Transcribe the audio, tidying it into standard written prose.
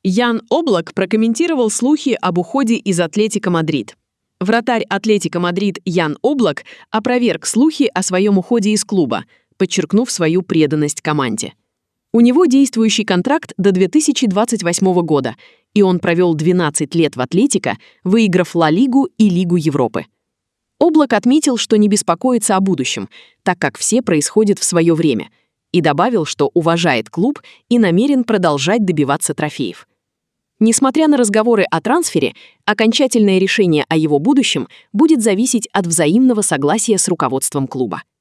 Ян Облак прокомментировал слухи об уходе из Атлетико Мадрид. Вратарь Атлетико Мадрид Ян Облак опроверг слухи о своем уходе из клуба, подчеркнув свою преданность команде. У него действующий контракт до 2028 года, и он провел 12 лет в Атлетико, выиграв Ла Лигу и Лигу Европы. Облак отметил, что не беспокоится о будущем, так как все происходит в свое время, и добавил, что уважает клуб и намерен продолжать добиваться трофеев. Несмотря на разговоры о трансфере, окончательное решение о его будущем будет зависеть от взаимного согласия с руководством клуба.